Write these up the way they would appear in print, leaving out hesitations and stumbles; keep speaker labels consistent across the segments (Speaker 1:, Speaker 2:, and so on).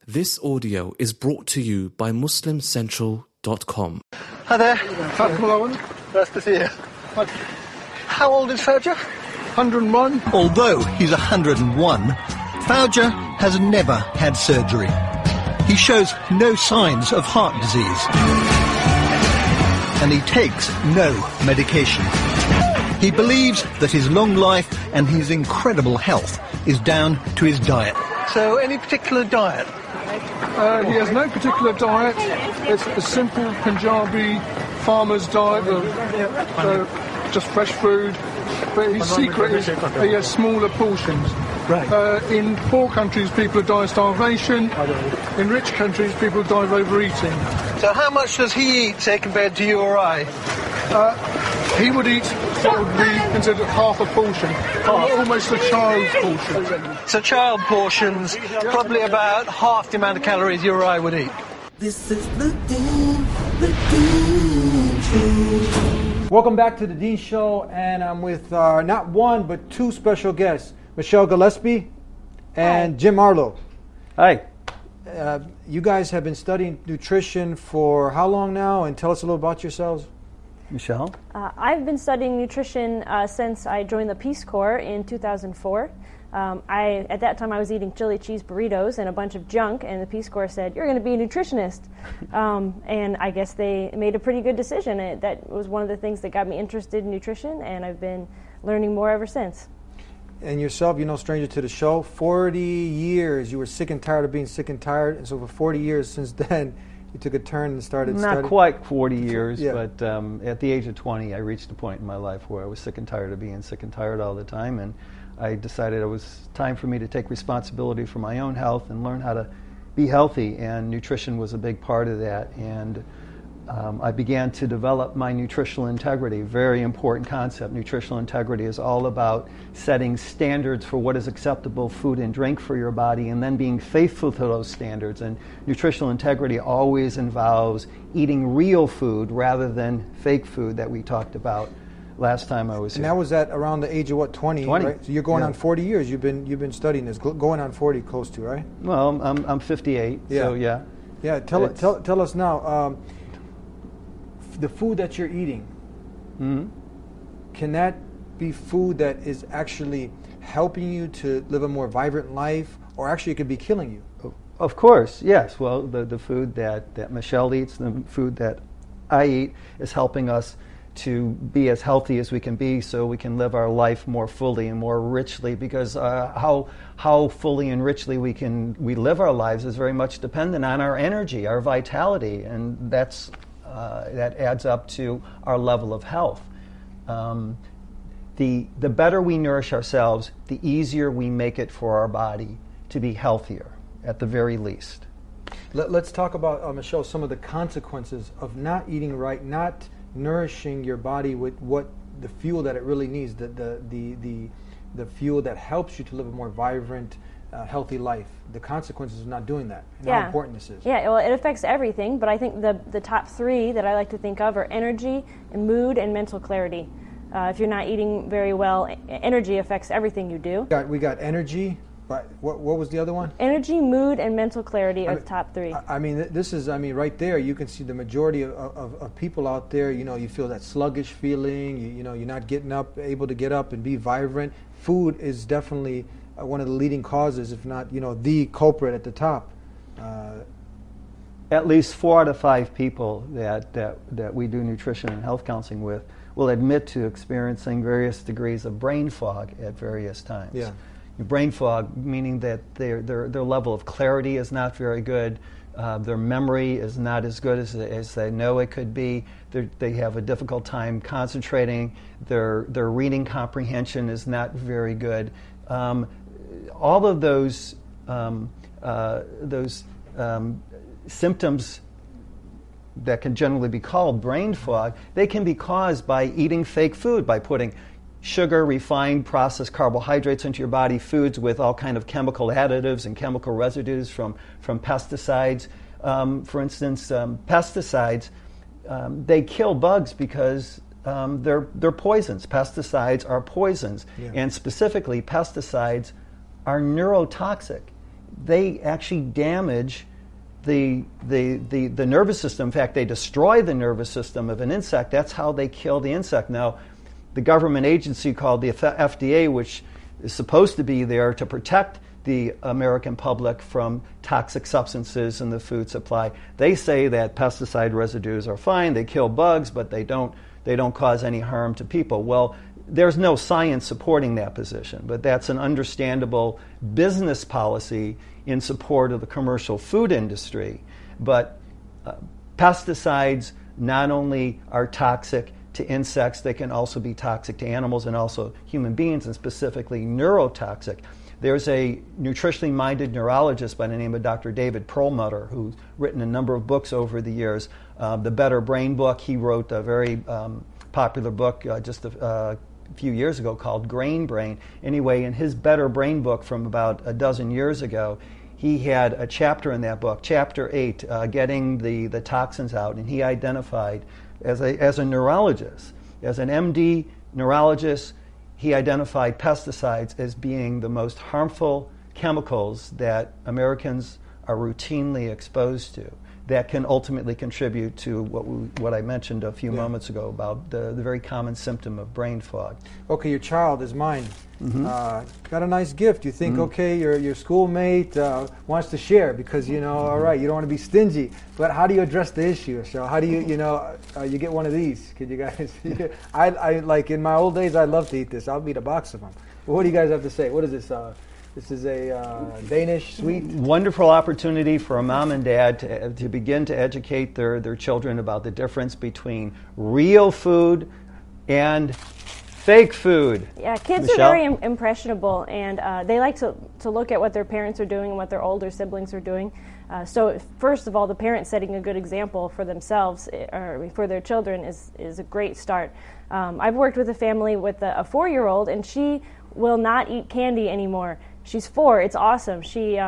Speaker 1: This audio is brought to you by MuslimCentral.com.
Speaker 2: Hi there. Nice to see you. How old is Fauja?
Speaker 3: 101.
Speaker 2: Although he's 101, Fauja has never had surgery. He shows no signs of heart disease. And he takes no medication. He believes that his long life and his incredible health is down to his diet. So, any particular diet?
Speaker 3: He has no particular diet. It's a simple Punjabi farmer's diet of just fresh food. But his secret is he has smaller portions.
Speaker 2: Right.
Speaker 3: In poor countries, people die of starvation. In rich countries, people die of overeating.
Speaker 2: So how much does he eat, say, compared to you or I?
Speaker 3: He would eat what would be considered half a portion, almost a child's portion.
Speaker 2: So child portions, probably about half the amount of calories you or I would eat.
Speaker 4: This is the Dean Show.
Speaker 5: Welcome back to the Dean Show, and I'm with not one but two special guests, Michelle Gillespie and Jim Arlo.
Speaker 6: Hi.
Speaker 5: You guys have been studying nutrition for how long now? And tell us a little about yourselves.
Speaker 6: Michelle?
Speaker 7: I've been studying nutrition since I joined the Peace Corps in 2004. At that time I was eating chili cheese burritos and a bunch of junk, and the Peace Corps said, "You're going to be a nutritionist." And I guess they made a pretty good decision. That was one of the things that got me interested in nutrition, and I've been learning more ever since.
Speaker 5: And yourself, you're no stranger to the show. 40 years, you were sick and tired of being sick and tired, and so for 40 years since then, you took a turn and started studying.
Speaker 6: Not quite 40 years,
Speaker 5: yeah.
Speaker 6: But at the age of 20, I reached a point in my life where I was sick and tired of being sick and tired all the time, and I decided it was time for me to take responsibility for my own health and learn how to be healthy, and nutrition was a big part of that. And I began to develop my nutritional integrity, very important concept. Nutritional integrity is all about setting standards for what is acceptable food and drink for your body, and then being faithful to those standards. And nutritional integrity always involves eating real food rather than fake food that we talked about last time I was here.
Speaker 5: And that was at around the age of what, 20, right? So you're going on 40 years. You've been studying this, going on 40 close to, right?
Speaker 6: Well, I'm 58, so yeah.
Speaker 5: Yeah, tell us now, the food that you're eating, can that be food that is actually helping you to live a more vibrant life, or actually it could be killing you?
Speaker 6: Of course, yes. Well, the food that Michelle eats, the food that I eat, is helping us to be as healthy as we can be, so we can live our life more fully and more richly. Because how fully and richly we live our lives is very much dependent on our energy, our vitality, and that adds up to our level of health. The better we nourish ourselves, the easier we make it for our body to be healthier, at the very least.
Speaker 5: Let's talk about, Michelle, some of the consequences of not eating right, not nourishing your body with what the fuel that it really needs, the fuel that helps you to live a more vibrant, healthy life. The consequences of not doing that, and how important this is.
Speaker 7: Yeah, well, it affects everything, but I think the top three that I like to think of are energy, and mood, and mental clarity. If you're not eating very well, energy affects everything you do.
Speaker 5: We got energy. What was the other one?
Speaker 7: Energy, mood, and mental clarity are the top three.
Speaker 5: This is right there. You can see the majority of people out there. You feel that sluggish feeling. You're not able to get up and be vibrant. Food is definitely one of the leading causes, if not the culprit at the top.
Speaker 6: At least 4 out of 5 people that we do nutrition and health counseling with will admit to experiencing various degrees of brain fog at various times.
Speaker 5: Yeah.
Speaker 6: Brain fog, meaning that their level of clarity is not very good, their memory is not as good as they know it could be, they have a difficult time concentrating, their reading comprehension is not very good. All of those symptoms that can generally be called brain fog, they can be caused by eating fake food, by putting sugar, refined, processed carbohydrates into your body, foods with all kind of chemical additives and chemical residues from pesticides. For instance, pesticides, they kill bugs because they're poisons. Pesticides are poisons, and specifically pesticides are neurotoxic. they actually damage the nervous system. In fact, they destroy the nervous system of an insect. That's how they kill the insect. Now, the government agency called the FDA, which is supposed to be there to protect the American public from toxic substances in the food supply, they say that pesticide residues are fine. They kill bugs, but they don't cause any harm to people. Well, there's no science supporting that position, but that's an understandable business policy in support of the commercial food industry. But pesticides not only are toxic to insects, they can also be toxic to animals and also human beings, and specifically neurotoxic. There's a nutritionally minded neurologist by the name of Dr. David Perlmutter, who's written a number of books over the years. The Better Brain book, he wrote a very popular book just a few years ago called Grain Brain. Anyway, in his Better Brain book from about a dozen years ago, he had a chapter in that book, Chapter 8, Getting the Toxins Out, and he identified as a neurologist, as an MD neurologist, he identified pesticides as being the most harmful chemicals that Americans are routinely exposed to that can ultimately contribute to what I mentioned a few moments ago about the very common symptom of brain fog.
Speaker 5: Okay, your child is mine. Got a nice gift. You think, okay, your schoolmate wants to share because, all right, you don't want to be stingy. But how do you address the issue? So how do you, you get one of these? Could you guys? I like in my old days, I love to eat this. I'll eat a box of them. But what do you guys have to say? What is this? This is a Danish sweet.
Speaker 6: Wonderful opportunity for a mom and dad to begin to educate their children about the difference between real food and fake food.
Speaker 7: Yeah, kids
Speaker 6: Michelle?
Speaker 7: are very impressionable, and they like to look at what their parents are doing and what their older siblings are doing. So first of all, the parents setting a good example for themselves or for their children is a great start. I've worked with a family with a 4-year-old, and she will not eat candy anymore. She's 4. It's awesome. She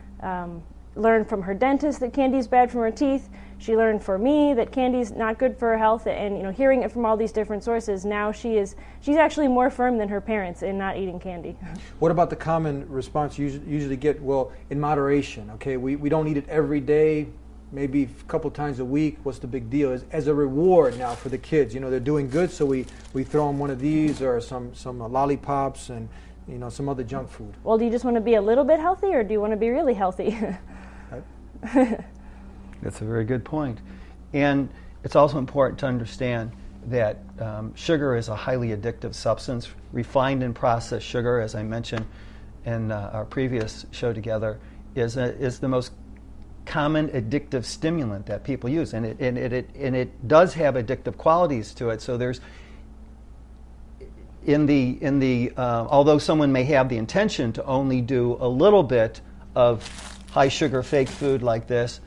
Speaker 7: learned from her dentist that candy is bad for her teeth. She learned from me that candy's not good for her health, and hearing it from all these different sources, now she's actually more firm than her parents in not eating candy.
Speaker 5: What about the common response you usually get? Well, in moderation, okay, we don't eat it every day, maybe a couple times a week. What's the big deal? As a reward now for the kids, they're doing good, so we throw them one of these or some lollipops and some other junk food.
Speaker 7: Well, do you just want to be a little bit healthy, or do you want to be really healthy?
Speaker 6: That's a very good point. And it's also important to understand that sugar is a highly addictive substance. Refined and processed sugar, as I mentioned in our previous show together, is the most common addictive stimulant that people use, and it does have addictive qualities to it. So there's although someone may have the intention to only do a little bit of high sugar fake food like this,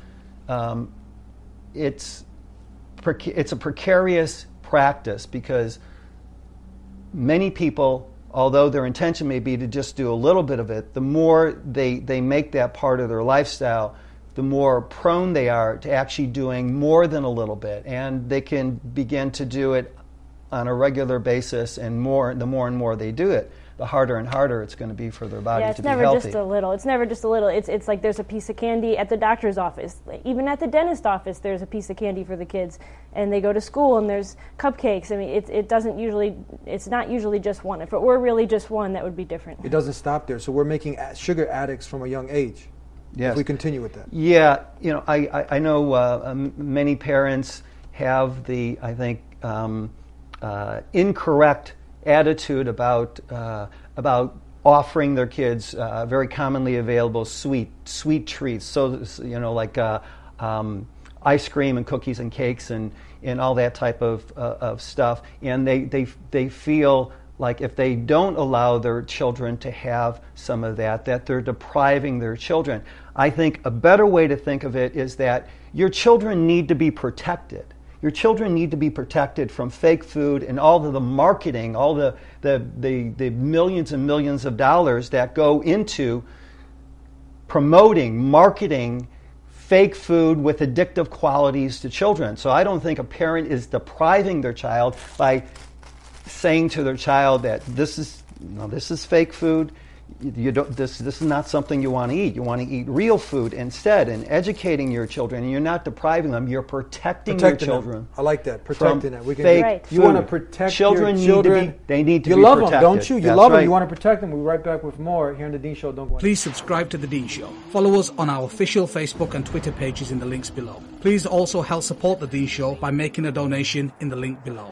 Speaker 6: it's a precarious practice because many people, although their intention may be to just do a little bit of it, the more they make that part of their lifestyle, the more prone they are to actually doing more than a little bit, and they can begin to do it on a regular basis, and the more and more they do it, the harder and harder it's going to be for their body to be healthy.
Speaker 7: Yeah, it's never just a little. It's like there's a piece of candy at the doctor's office. Even at the dentist office, there's a piece of candy for the kids. And they go to school, and there's cupcakes. I mean, it's not usually just one. If it were really just one, that would be different.
Speaker 5: It doesn't stop there. So we're making sugar addicts from a young age.
Speaker 6: Yes.
Speaker 5: If we continue with that.
Speaker 6: Yeah, I know many parents have the, I think, incorrect attitude about offering their kids very commonly available sweet treats. So like ice cream and cookies and cakes and all that type of stuff. And they feel like if they don't allow their children to have some of that they're depriving their children. I think a better way to think of it is that your children need to be protected. Your children need to be protected from fake food and all of the marketing, all the millions and millions of dollars that go into marketing fake food with addictive qualities to children. So I don't think a parent is depriving their child by saying to their child that this is fake food. you don't, this is not something you want to eat. You want to eat real food instead, and educating your children. And you're not depriving them, you're protecting your children.
Speaker 5: Them. I like that, protecting them.
Speaker 6: We can fake
Speaker 7: right.
Speaker 5: You want to protect
Speaker 6: children.
Speaker 5: Your children.
Speaker 6: They need to
Speaker 5: you
Speaker 6: be
Speaker 5: love
Speaker 6: protected.
Speaker 5: them, don't you? You
Speaker 6: That's
Speaker 5: love
Speaker 6: right.
Speaker 5: them. You want to protect them. We'll be right back with more here on The Dean Show. Don't go anywhere.
Speaker 8: Please subscribe to The Dean Show. Follow us on our official Facebook and Twitter pages in the links below. Please also help support The Dean Show by making a donation in the link below.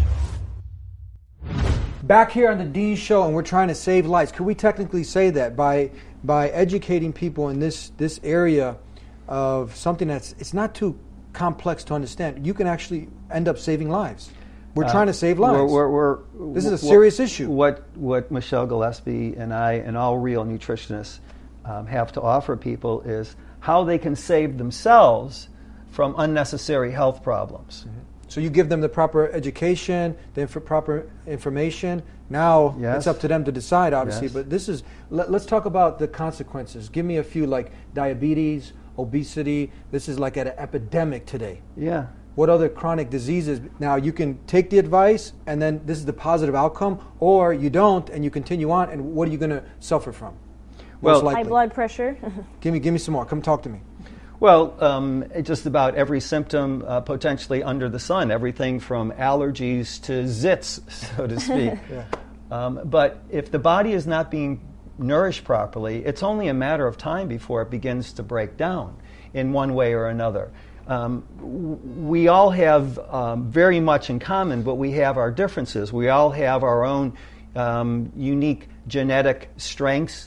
Speaker 5: Back here on The Dean Show, and we're trying to save lives. Could we technically say that by educating people in this area of something it's not too complex to understand, you can actually end up saving lives. We're trying to save lives. This is a serious issue.
Speaker 6: What Michelle Gillespie and I and all real nutritionists have to offer people is how they can save themselves from unnecessary health problems.
Speaker 5: Mm-hmm. So you give them the proper education, the proper information. Now it's up to them to decide, obviously.
Speaker 6: Yes.
Speaker 5: But this is, let's talk about the consequences. Give me a few, like diabetes, obesity. This is like at an epidemic today.
Speaker 6: Yeah.
Speaker 5: What other chronic diseases? Now you can take the advice, and then this is the positive outcome, or you don't, and you continue on. And what are you going to suffer from?
Speaker 6: Well,
Speaker 7: high blood pressure.
Speaker 5: Give me some more. Come talk to me.
Speaker 6: Well, just about every symptom potentially under the sun, everything from allergies to zits, so to speak. But if the body is not being nourished properly, it's only a matter of time before it begins to break down in one way or another. We all have very much in common, but we have our differences. We all have our own unique genetic strengths.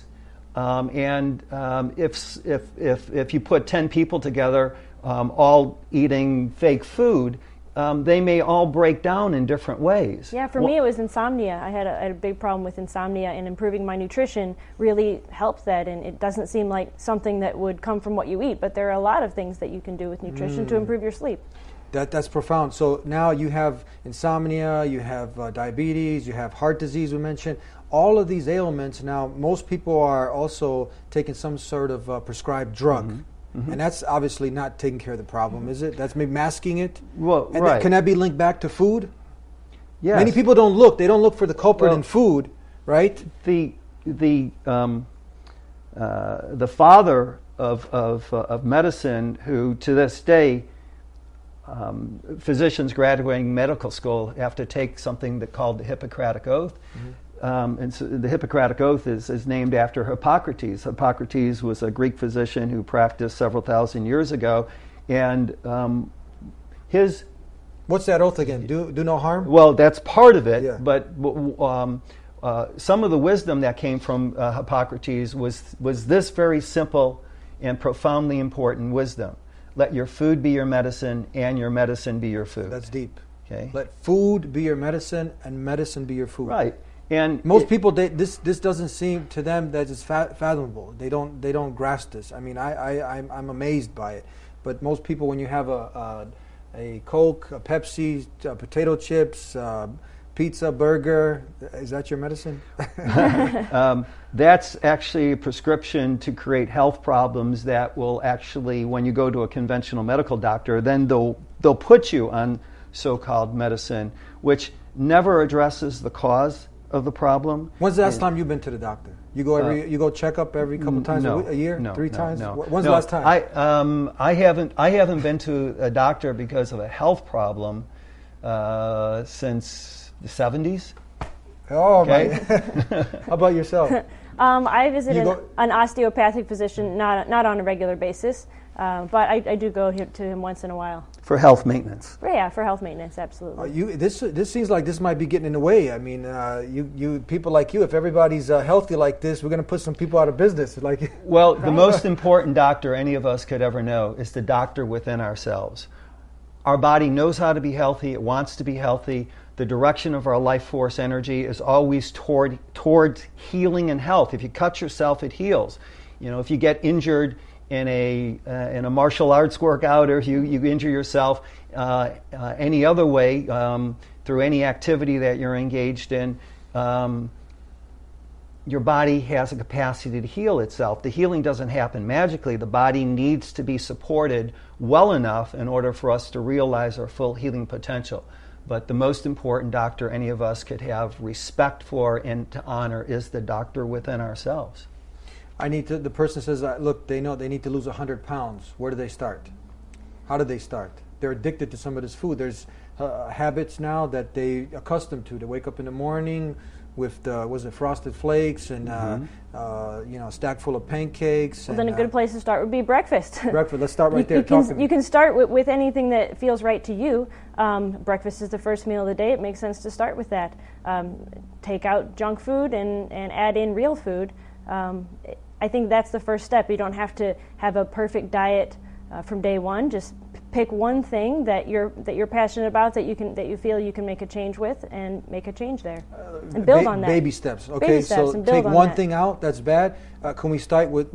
Speaker 6: If you put 10 people together, all eating fake food, they may all break down in different ways.
Speaker 7: Yeah, for me it was insomnia. I had a big problem with insomnia, and improving my nutrition really helped that. And it doesn't seem like something that would come from what you eat, but there are a lot of things that you can do with nutrition to improve your sleep.
Speaker 5: That's profound. So now you have insomnia, you have diabetes, you have heart disease, we mentioned. All of these ailments, now most people are also taking some sort of prescribed drug. Mm-hmm. Mm-hmm. And that's obviously not taking care of the problem, is it? That's maybe masking it?
Speaker 6: Well,
Speaker 5: and
Speaker 6: right.
Speaker 5: Can that be linked back to food?
Speaker 6: Yes.
Speaker 5: Many people don't look. They don't look for the culprit in food, right?
Speaker 6: The father of medicine, who to this day, physicians graduating medical school have to take something called the Hippocratic Oath. Mm-hmm. And so the Hippocratic Oath is named after Hippocrates. Hippocrates was a Greek physician who practiced several thousand years ago, and his...
Speaker 5: What's that oath again? Do no harm?
Speaker 6: Well, that's part of it,
Speaker 5: yeah.
Speaker 6: But some of the wisdom that came from Hippocrates was this very simple and profoundly important wisdom. Let your food be your medicine, and your medicine be your food.
Speaker 5: That's deep.
Speaker 6: Okay.
Speaker 5: Let food be your medicine, and medicine be your food.
Speaker 6: Right. And
Speaker 5: most people, this doesn't seem to them that it's fathomable. They don't grasp this. I mean, I'm amazed by it. But most people, when you have a Coke, a Pepsi, potato chips, pizza, burger, is that your medicine?
Speaker 6: That's actually a prescription to create health problems that will actually, when you go to a conventional medical doctor, then they'll put you on so-called medicine, which never addresses the cause of the problem.
Speaker 5: When's the last time you've been to the doctor? You go check up every couple times a year, three times?
Speaker 6: No.
Speaker 5: When's the last time?
Speaker 6: I haven't been to a doctor because of a health problem since the 70s.
Speaker 5: Oh,
Speaker 6: okay.
Speaker 5: How about yourself?
Speaker 7: I visit an osteopathic physician, not on a regular basis, but I do go to him once in a while.
Speaker 6: For health maintenance.
Speaker 7: Yeah, for health maintenance, absolutely.
Speaker 5: This seems like this might be getting in the way. I mean, you people like you, if everybody's healthy like this, we're going to put some people out of business.
Speaker 6: Well, the most important doctor any of us could ever know is the doctor within ourselves. Our body knows how to be healthy. It wants to be healthy. The direction of our life force energy is always towards healing and health. If you cut yourself, it heals. You know, if you get injured in a martial arts workout, or you injure yourself any other way through any activity that you're engaged in, your body has a capacity to heal itself. The healing doesn't happen magically. The body needs to be supported well enough in order for us to realize our full healing potential. But the most important doctor any of us could have respect for and to honor is the doctor within ourselves.
Speaker 5: The person says, look, they know they need to lose 100 pounds. Where do they start? How do they start? They're addicted to some of this food. There's habits now that they accustomed to. They wake up in the morning with Frosted Flakes and a stack full of pancakes.
Speaker 7: Well, then a good place to start would be breakfast.
Speaker 5: Breakfast. Let's start right there.
Speaker 7: You can start with anything that feels right to you. Breakfast is the first meal of the day. It makes sense to start with that. Take out junk food and add in real food. I think that's the first step. You don't have to have a perfect diet from day one. Just pick one thing that you're passionate about, that you feel you can make a change with, and make a change there, and build on that.
Speaker 5: Baby steps. Okay,
Speaker 7: baby steps,
Speaker 5: so take one thing out that's bad. Can we start with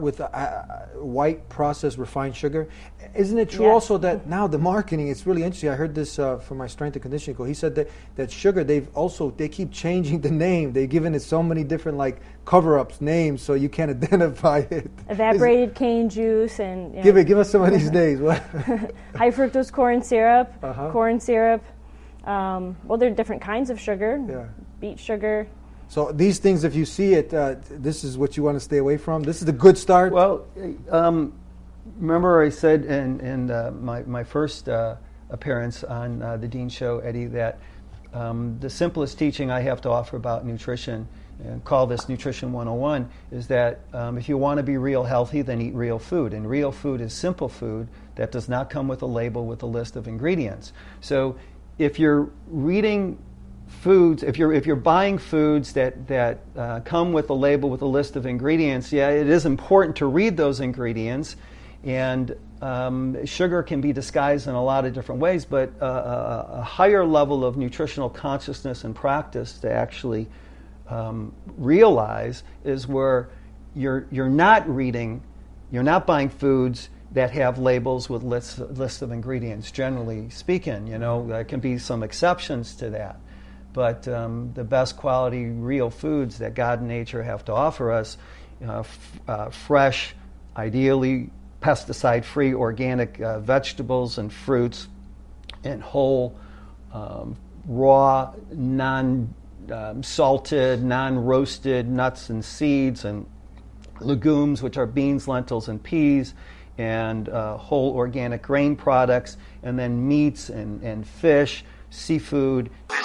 Speaker 5: white processed refined sugar? Isn't it true also that now the marketing, it's really interesting. I heard this from my strength and conditioning coach. He said that sugar, they keep changing the name. They've given it so many different cover-ups names so you can't identify it.
Speaker 7: Evaporated cane juice and
Speaker 5: give us some of these names.
Speaker 7: High fructose corn syrup, corn syrup. Well, there are different kinds of sugar.
Speaker 5: Yeah.
Speaker 7: Beet sugar.
Speaker 5: So these things, if you see it, this is what you want to stay away from. This is the good start.
Speaker 6: Well, remember I said in my first appearance on the Dean Show, Eddie, that the simplest teaching I have to offer about nutrition, and call this Nutrition 101, is that if you want to be real healthy, then eat real food. And real food is simple food that does not come with a label with a list of ingredients. So if you're reading foods, if you're buying foods that come with a label with a list of ingredients, yeah, it is important to read those ingredients. And sugar can be disguised in a lot of different ways, but a higher level of nutritional consciousness and practice to actually realize is where you're not buying foods that have labels with lists of ingredients. Generally speaking, there can be some exceptions to that. But the best quality real foods that God and nature have to offer us, fresh, ideally pesticide-free organic vegetables and fruits, and whole, raw, non-salted, non-roasted nuts and seeds, and legumes, which are beans, lentils, and peas, and whole organic grain products, and then meats and fish, seafood.